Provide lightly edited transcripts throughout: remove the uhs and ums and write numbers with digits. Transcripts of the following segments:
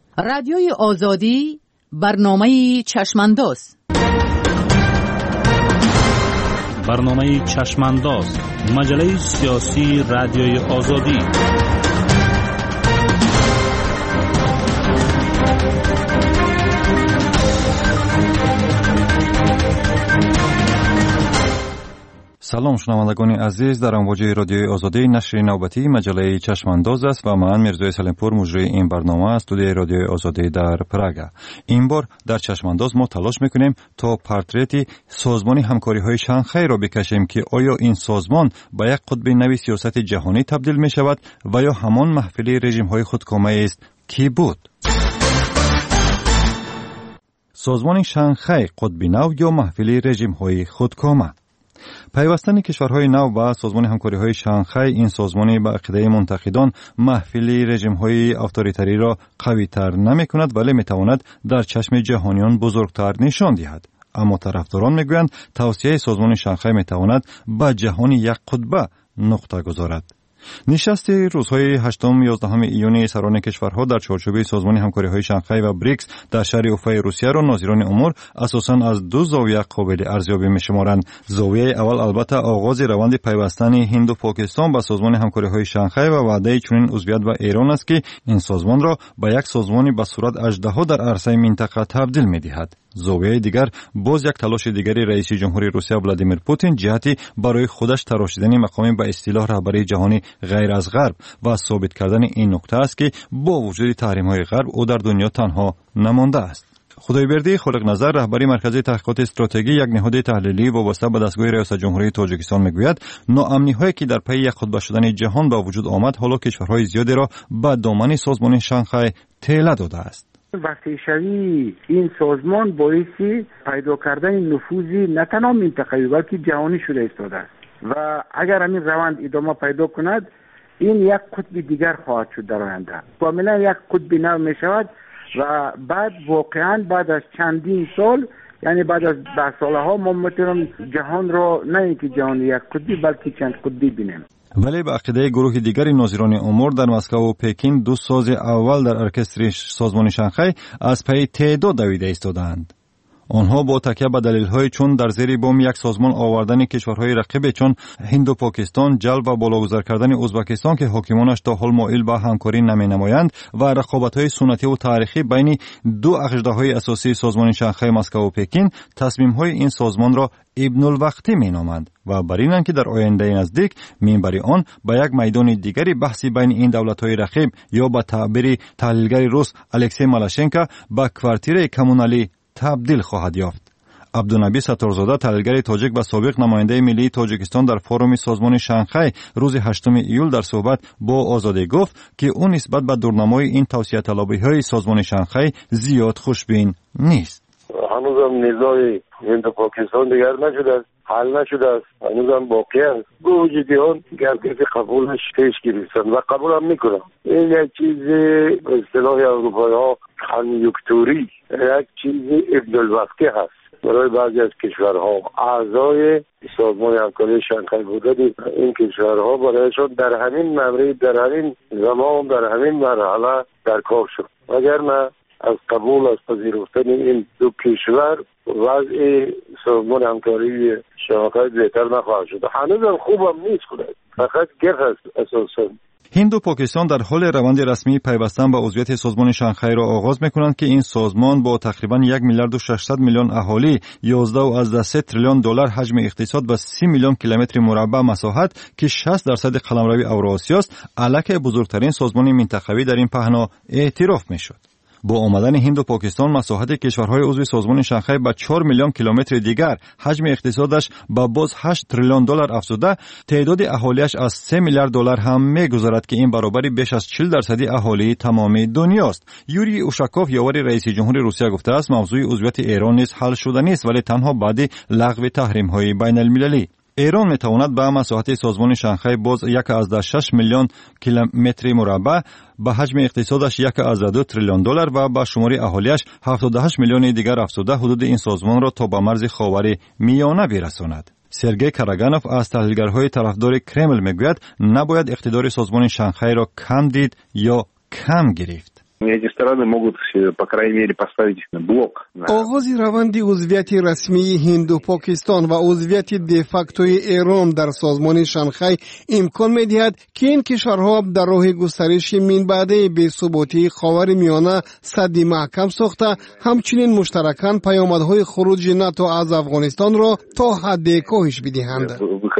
رادیوی آزادی برنامه چشمانداز. برنامه چشمانداز، مجله سیاسی رادیوی آزادی. سلام شنوندگان عزیز، در امواج رادیوی آزادی نشر نوبتی مجله چشمانداز است و من میرزا سلیمپور مجری این برنامه از استودیوی رادیوی آزادی در پراگ. این بار در چشمانداز ما تلاش میکنیم تا پورتریتی سازمان همکاری های شانگهای را بکشیم که آیا این سازمان به یک قطب نوی سیاست جهانی تبدیل می شود و یا همان محفلی رژیم های خودکامه است که بود. سازمان شانگهای قطب نو یا محفلی رژیم های خودکامه. پیوستن کشورهای نو و سازمان همکاری‌های شانگهای، این سازمانی به عقیده منتقدان محفلی رژیم‌های اتوریتری را قوی‌تر نمی‌کند ولی می‌تواند در چشم جهانیان بزرگتر نشان دهد. اما طرفداران می‌گویند توسعه سازمان شانگهای می‌تواند به جهان یک قطبه نقطه گذارد. نشست روزهای 8-11 ایون سران کشورها در چارچوب سازمان همکاری‌های شانگهای و بریکس در شهر اوفای روسیه را ناظران امور اساساً از دو زاویه قابل ارزیابی می‌شمارند. زاویه اول البته آغاز روند پیوستن هند و پاکستان به سازمان همکاری‌های شانگهای و وعده چنین عضویت و ایران است که این سازمان را به یک سازمان به صورت اژدها در عرصه منطقه تبدیل می‌دهد. زاویه دیگر باز یک تلاش دیگری رئیس جمهوری روسیه ولادیمیر پوتین جهتی برای خودش تراشیدن مقام به اصطلاح رهبری جهانی غیر از غرب و ثابت کردن این نکته است که با وجود تحریم‌های غرب او در دنیا تنها نمانده است. خدایبردی خالق نظر، رهبری مرکز تحقیقات استراتژی، یک نهاد تحلیلی وابسته به دستگاه ریاست جمهوری تاجیکستان میگوید ناامنی‌هایی که در پی یک قطب شدن جهان به وجود آمد حالا کشورهای زیادی را به دامن سازمان شانگهای تله داده است. وقتی شوی این سازمان باعث پیدا کردن نفوذی نه تنها منطقه‌ای بلکه جهانی شده ایستاده است و اگر همین روند ادامه پیدا کند این یک قطب دیگر خواهد شد در آینده. کاملا یک قطب نو می شود و بعد واقعا بعد از چندین سال، یعنی بعد از 10 سالها ما میتونیم جهان را نه اینکه جهان یک قطبی بلکه چند قطبی بینیم. ولی به عقیده گروه دیگری ناظران امور در مسکو و پکین دو ساز اول در ارکستر سازمان شانگهای از پی تعداد دویده ایستادند. آنها با تکیه به دلایلی چون در زیر بام یک سازمان آوردن کشورهای رقیب چون هند و پاکستان، جلب و بالاگذار کردن ازبکستان که حاکمانش تا حال مایل به همکاری نمایند و رقابت‌های سنتی و تاریخی بین دو اژدهای اساسی سازمان شانگهای مسکو و پکین، تصمیم‌های این سازمان را ابن الوقتی مینامند و بر اینند که در آینده نزدیک منبر آن به یک میدان دیگری بحثی بین این دولت‌های رقیب یا به تعبیر تحلیلگر روس الکسی مالاشنکو به کوارتیر کمونالی تبدیل خواهد یافت. عبدالنبی ستارزاده، تحلیلگر تاجیک و سابق نماینده ملی تاجیکستان در فوروم سازمان شانگهای روز 8 ایول در صحبت با آزادی گفت که او نسبت به دورنمای این توسعه طلبی‌های سازمان شانگهای زیاد خوشبین نیست. هنوزم نزاع هند و پاکستان دیگر نشده است، حل نشده است، هنوزم باقی است. با وجود آن گرگز قبولش پیش گرفتن و قبول هم میکنم. این یک چیز به اصطلاح اروپایی ها کانیوکتوری، یک چیز ابن الوقتی هست برای بعضی از کشورها اعضای سازمان همکاری شانگهای بودن. این کشورها برایشان در همین مورد، در همین زمان، در همین مرحله در کار شد. وگرنه از قبول از پذیرفتن این دو کشور وضع سازمان همکاری شانگهای بهتر نخواهد شد. هنوزم خوبم نیست کنند، فقط گرد است اساسا. هند و پاکستان در حال روند رسمی پیوستن به عضویت سازمان شانگهای را آغاز می‌کنند که این سازمان با تقریباً 1 میلیارد و 600 میلیون اهالی، 11.3 تریلیون دلار حجم اقتصاد و 30 میلیون کیلومتر مربع مساحت که 60% قلمرو اوراسیا است، الک بزرگترین سازمان منطقوی در این پهنا اعتراف می‌شد. با آمدن هند و پاکستان مساحت کشورهای عضو سازمان شانگهای به 4 میلیون کیلومتر دیگر، حجم اقتصادش به باز 8 تریلیون دلار افزوده، تعداد اهالیش از 3 میلیارد دلار هم می‌گذرد که این برابر بیش از 40% اهالی تمام دنیاست. یوری اوشاکوف، یاور رئیس جمهور روسیه، گفته است موضوع عضویت ایران نیز حل شده نیست ولی تنها بعد لغو تحریم‌های بین‌المللی. ایران میتواند به مساحت سازمان شانگهای باز 1.6 میلیون کیلومتر مربع، به حجم اقتصادش 1.2 تریلیون دلار و به شمار اهالیش 78 میلیون دیگر افزوده حدود این سازمان را تا به مرز خاور میانه برساند. سرگئی کاراگانوف از تحلیلگرهای طرفدار کرمل میگوید نباید اقتدار سازمان شانگهای را کم دید یا کم گرفت. Эти страны могут, по крайней мере, поставить блок. آغاز روند عضویت رسمی هند و پاکستان و عضویت دفاکتوی ایران در سازمان شانگهای امکان می‌دهد که این کشورها در راه گسترش منبع بی‌ثباتی خاورمیانه سد محکم ساخته، همچنین مشترکاً پیامدهای خروج ناتو از افغانستان را تا حد کاهش بدهند.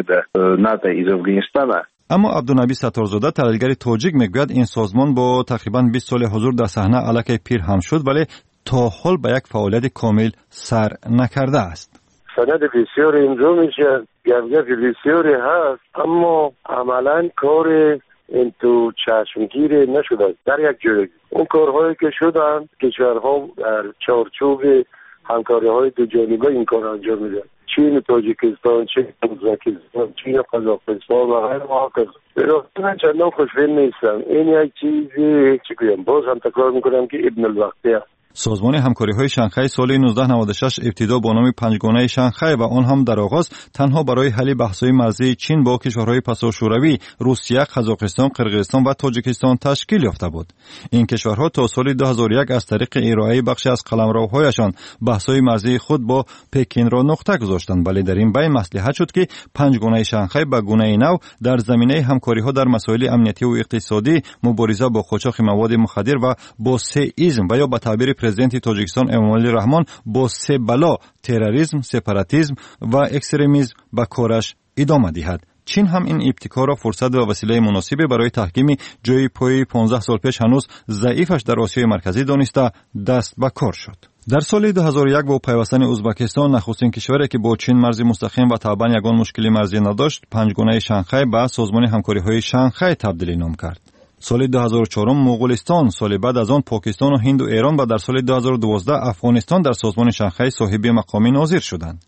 ناتو از افغانستان. اما عبدالنبی ستارزاده تحلیلگر تاجیک میگوید این سازمان با تقریباً 20 سال حضور در صحنه الکی پیر هم شد، ولی تا حال به یک فعالیت کامل سر نکرده است. سند بسیاری امضا میشه، گپ بسیاری هست، اما عملاً کار این تو چشمگیر نشده. در یک جایی اون کارهایی که شدن کشورها در چارچوب همکاری‌های دو جانبه این کار انجام میدن. چین و تاجیکستان، چین و ازبکستان، چین و قزاقستان و غیره وهکذا. من چندان خوشبین نیستم. این یک چیزی چی بگم، باز هم تکرار میکنم که ابن الوقتی است. سازمان همکاری‌های شانگهای سال 1996 ابتدا با نام پنجگانه شانگهای و آن هم در آغاز تنها برای حل بحث‌های مرزی چین با کشورهای پساشوروی روسیه، قزاقستان، قرقیزستان و تاجیکستان تشکیل یافته بود. این کشورها تا سال 2001 از طریق ارائه بخشی از قلمروهایشان بحث‌های مرزی خود با پکین را نقطه گذاشتند، ولی در این بین مصلحت شد که پنجگانه شانگهای به گونه نو در زمینه همکاری‌ها در مسائل امنیتی و اقتصادی، مبارزه با قاچاق مواد مخدر و با سئیسم و یا به تعبیر پرزیدنت تاجیکستان امامعلی رحمان با سه بلا تروریسم، سپاراتیسم و اکستریمیسم به کارش ادامه دهد. چین هم این ابتکار را فرصت و وسیله مناسبی برای تحکیم جای پای 15 سال پیش هنوز ضعیفش در آسیای مرکزی دانسته دست به کار شد. در سال 2001 با پیوستن ازبکستان نخستین کشوری که با چین مرز مستقیم و طبعا یگان مشکلی مرزی نداشت، پنجگانه شانگهای به سازمان همکاری‌های شانگهای تبدیل نام کرد. سال 2004 مغولستان، سال بعد از آن پاکستان و هند و ایران و در سال 2012 افغانستان در سازمان شانگهای صاحب مقام ناظر شدند.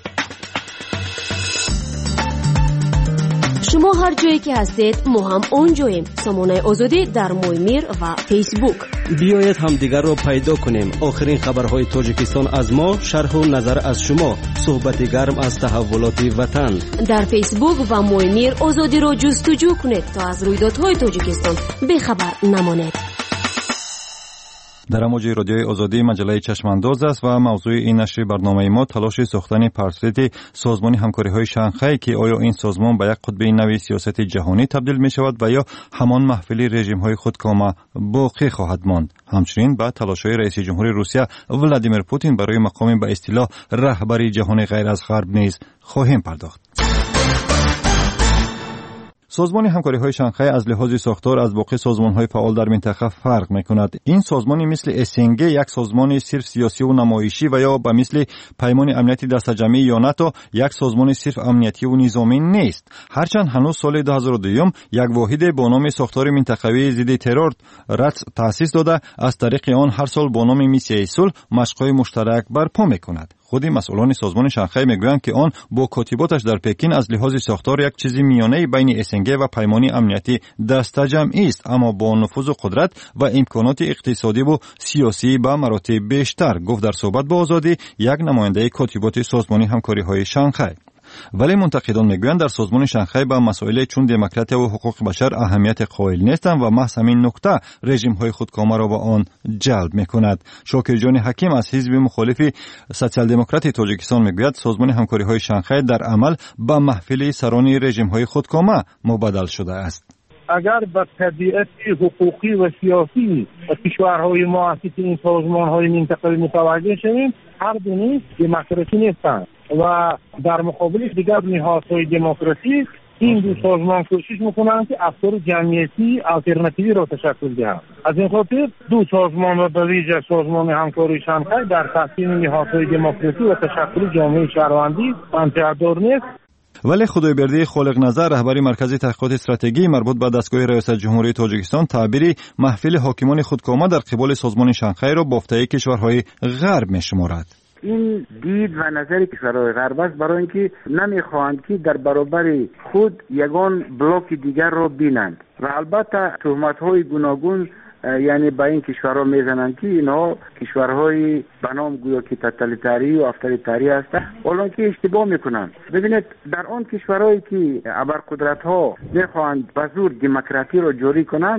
شما هر جایی که هستید ما هم اونجاییم. سامانه آزادی در مویمیر و فیسبوک. بیایید همدیگر را پیدا کنیم. آخرین خبرهای تاجیکستان از ما، شرح و نظر از شما، صحبت گرم از تحولات وطن. در فیسبوک و مویمیر آزادی را جستجو کنید تا از رویدادهای تاجیکستان بیخبر نمانید. در امواج رادیوی آزادی مجله چشمانداز است و موضوع این نشر برنامه ما تلاش ساختن پرسپکتیو سازمان همکاری‌های شانگهای که آیا این سازمان به یک قطب نوی سیاست جهانی تبدیل می شود و یا همان محفل رژیم‌های خودکامه باقی خواهد ماند. همچنین به تلاش‌های رئیس جمهور روسیه ولادیمیر پوتین برای مقام به اصطلاح رهبری جهان غیر از غرب نیز خواهیم پرداخت. سازمان همکاری‌های شانگهای از لحاظ ساختار از باقی سازمان‌های فعال در منطقه فرق می‌کند. این سازمانی مثل اسنگ یک سازمان صرف سیاسی و نمایشی و یا به مثل پیمان امنیتی دسته‌جمعی یا ناتو یک سازمان صرف امنیتی و نظامی نیست. هرچند هنوز سال 2002 یک واحد با نام ساختار منطقوی ضد ترور تأسیس داده، از طریق آن هر سال با نام میسیه صلح مشق‌های مشترک برپا می‌کند. خود مسئولان سازمان شانگهای میگویند که آن با کاتباتش در پکین از لحاظ ساختار یک چیزی میانه بین اسنگ و پیمانی امنیتی دسته‌جمعی است، اما با نفوذ و قدرت و امکانات اقتصادی و سیاسی به مراتب بیشتر، گفت در صحبت با آزادی یک نماینده کاتبات سازمان همکاری‌های شانگهای. ولی منتقدان میگویند در سازمان شانگهای به مسائل چون دموکراسی و حقوق بشر اهمیت قائل نیستند و محض همین نکته رژیم‌های خودکامه را به آن جلب می‌کند. شاکرجان حکیم از حزب مخالف سوسیال دموکرات تاجیکستان میگوید سازمان همکاری‌های شانگهای در عمل به محفل سران رژیم‌های خودکامه مبادل شده است. اگر به طبیعت حقوقی و سیاسی کشورهای مؤسس این سازمان‌های منطقه‌ای متوجه شویم، هر دو نیز دموکراسی نیستند و در مقابل دیگر نهادهای دموکراسی این دو سازمان کوشش میکنند که افکار جمعیتی آلترناتیوی را تشکل دهند. از این خاطر دو سازمان و به ویژه سازمان همکاری شانگهای در تحسین نهادهای دموکراسی و تشکل جامعه شهروندی منطقه‌دار نیست. ولی خدایبردی خالق نظر رهبری مرکز تحقیقات استراتژی مربوط به دستگاه ریاست جمهوری تاجیکستان تعبیری محفل حاکمان خودکامه در قبال سازمان شانگهای را بافته کشورهای غرب می‌شمارد. این دید و نظر کشورهای غرب است برای اینکه نمیخواهند که در برابر خود یگان بلوک دیگر را بینند و البته تهمت‌های گوناگون یعنی با این کشورها میزنند که اینها کشورهای به نام گویا که توتالیتاری و افراطی هستند، حالا که اشتباه میکنند. ببینید در آن کشورهایی که ابرقدرت‌ها میخواهند به زور دموکراسی را جاری کنند،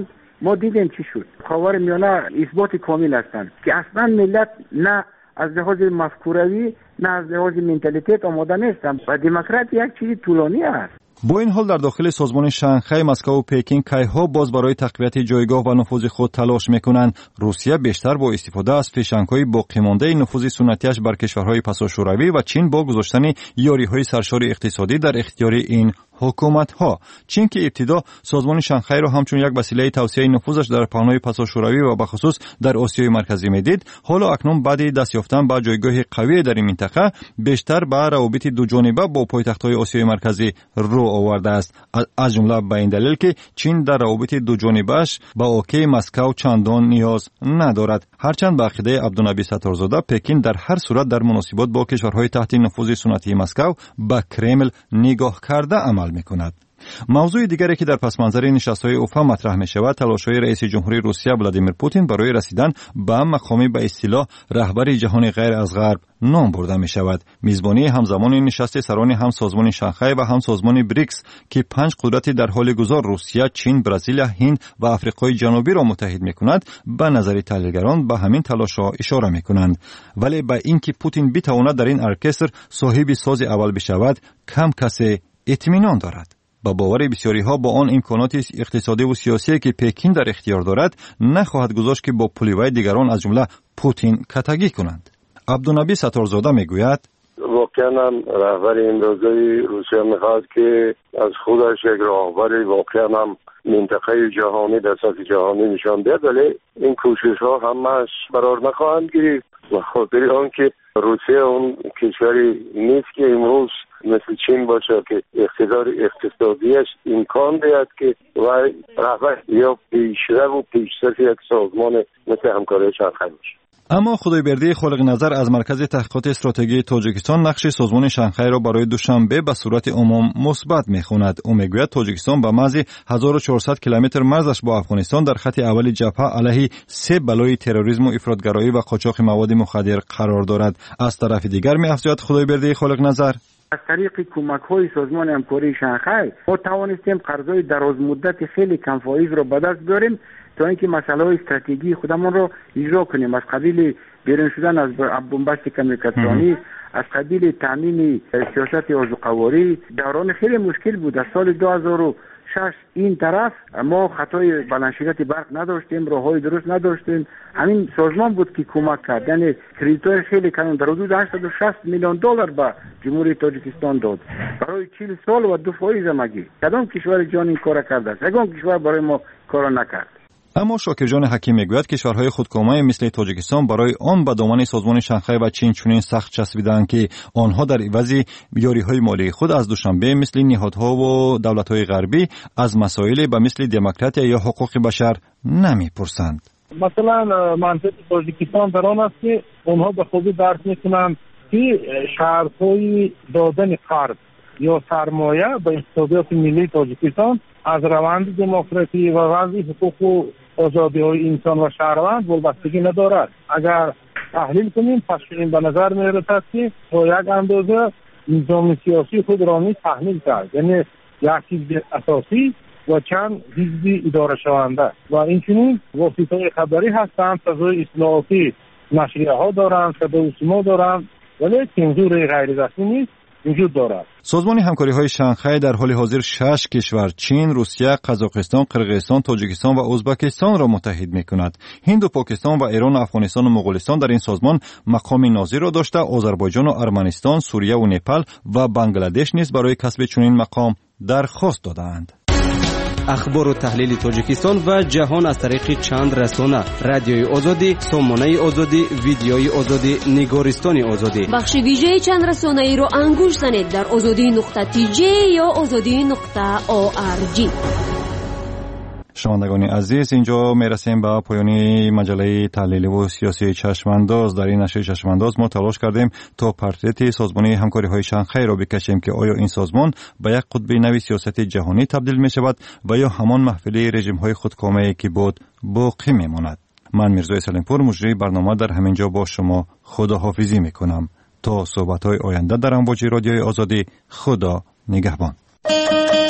ما دیدیم چی شد. خاورمیانه اثبات کامل هستند که اصلا ملت نه از لحاظ مفکوروی نه از لحاظ منتالیتیت آماده نیستند و دموکراسی یک چیز طولانی است. با این حال در داخل سازمان شانگهای، مسکو و پکین کیها باز برای تقویت جایگاه و نفوذ خود تلاش میکنند. روسیه بیشتر با استفاده از فشنگ‌های باقی مانده نفوذ سنتیش بر کشورهای پساشوروی و چین با گذاشتن یاری‌های سرشار اقتصادی در اختیار این حکومت‌ها. چین که ابتدا سازمان شانگهای را همچون یک وسیله توسعه نفوذش در پهنای پساشوروی و به خصوص در آسیای مرکزی میدید، حالا اکنون بعد دست یافتن به جایگاه قوی در این منطقه بیشتر به روابط دو جانبه با پایتخت‌های آسیای مرکزی رو آورده است. از جمله به این دلیل که چین در روابط دو جانبه‌اش با اوکی مسکو چندان نیاز ندارد. هرچند به عقیده عبدالنبی ستارزاده پکین در هر صورت در مناسبات با کشورهای تحت نفوذ سنتی مسکو به کرمل نگاه کرده عمل می‌کند. موضوع دیگری که در پس منظر نشست‌های اوفا مطرح می‌شود، تلاش‌های رئیس جمهوری روسیه ولادیمیر پوتین برای رسیدن به مقامی به اصطلاح رهبر جهان غیر از غرب نام برده می‌شود. میزبانی همزمان نشست سران هم سازمان شانگهای و هم سازمان بریکس که 5 قدرت در حال گذار روسیه، چین، برزیل، هند و آفریقای جنوبی را متحد می‌کند، به نظر تحلیلگران به همین تلاش‌ها اشاره می‌کنند. ولی به اینکه پوتین بتواند در این ارکستر صاحب ساز اول بشود، کم کسی اطمینان دارد. با باور بسیاری ها با آن امکانات اقتصادی و سیاسی که پکین در اختیار دارد، نخواهد گذاشت که با پلیوای دیگران از جمله پوتین کتگی کنند. عبدالنبی ستارزاده میگوید واقعا هم رهبر این روزای روسیه میخواد که از خودش یک راهبر واقعا هم منطقه جهانی در سطح جهانی نشان دهد، ولی این کوشش ها همش قرار نخواهند گرفت و خاطر آن که روسیه اون کشوری نیست که امروز مثل چین باشه که اقتدار اقتصادیش امکان دهد که وای رهبر یا پیشرو و پیشرفت یک سازمان مثل همکاری شانگهای باشه. اما خدایبردی خالق نظر از مرکز تحقیقات استراتژی تاجیکستان نقش سازمان شانگهای را برای دوشنبه به صورت عموم مثبت می‌خواند. او میگوید تاجیکستان به محض 1400 کیلومتر مرزش با افغانستان در خط اول جبهه علیه 3 بلای تروریسم و افراطگرایی و قاچاق مواد مخدر قرار دارد. از طرف دیگر می‌افزاید خدایبردی خالق نظر از طریق کمک‌های سازمان همکاری شانگهای ما توانستیم قرض‌های دراز مدت خیلی کم فایز را به دست بیاریم تا اینکه مسائل استراتژی خودمان را اجرا کنیم، از قبیل بیرون شدن از بنبست کمیونیکاسیونی، از قبیل تامین سیاست ارزوقواری. دوران خیلی مشکل بود. از سال 2006 این طرف ما خطای بلندشدت برق نداشتیم، راههای درست نداشتیم. همین سازمان بود که کمک کرد، یعنی کریدیت‌های خیلی کم در حدود 860 میلیون دلار به جمهوری تاجیکستان داد برای 40 سال و 2% مگی. کدام کشور جهان این کار کرده است؟ یگان کشور برای ما کار نکرد. اما شاکرجان حکیم میگوید کشورهای خودکامه مثل تاجیکستان برای آن به دامن سازمان شانگهای و چین چنین سخت چسبیدند که آنها در عوض یاری‌های مالی خود از دوشنبه مثل نهادها و دولت‌های غربی از مسائل به مثل دموکراسی یا حقوق بشر نمی‌پرسند. مثلا منطقه تاجیکستان در آن است که آنها به خوبی درک می‌کنند که شرط‌های دادن قرض یا سرمایه به اقتصادیات ملی تاجیکستان از روند دموکراسی و وضع حقوق و آزادی‌های انسان و شهروند وابستگی ندارد. اگر تحلیل کنیم پس این به نظر می‌رسد که با یک اندازه نظام سیاسی خود را نیز تحمیل کرد، یعنی یک حزب اساسی و چند حزب اداره شونده و اینچنین واسطه‌های خبری هستند، فضای اطلاعاتی نشریه‌ها دارند، صدای سیما دارند، ولی سانسور غیر رسمی نیست وجود دارد. سازمان همکاری‌های شانگهای در حال حاضر 6 کشور چین، روسیه، قزاقستان، قرقیزستان، تاجیکستان و ازبکستان را متحد می‌کند. هند و پاکستان و ایران و افغانستان و مغولستان در این سازمان مقام ناظر را داشته، آذربایجان و ارمنستان، سوریه و نپال و بنگلادش نیز برای کسب چنین مقام درخواست دادند. اخبار و تحلیل تاجیکستان و جهان از طریق چند رسانه: رادیوی آزادی، سامانه آزادی، ویدیوی آزادی، نگارستان آزادی. بخش ویژه چند رسانه ای رو انگوش زنید در azadi.tj یا azadi.org. شنوندگان عزیز، اینجا میرسیم به پایان مجله تحلیلی و سیاسی چشمانداز. در این نشر چشمانداز ما تلاش کردیم تا پورتریت سازمان همکاری‌های شانگهای را بکشیم که آیا این سازمان به یک قطب نوی سیاست جهانی تبدیل می شود و یا همان محفل رژیم‌های خودکامه‌ای که بود باقی میماند. من میرزا سلیمپور مجری برنامه در همینجا با شما خداحافظی میکنم تا صحبت‌های آینده در امواج رادیوی آزادی. خدا نگهبان.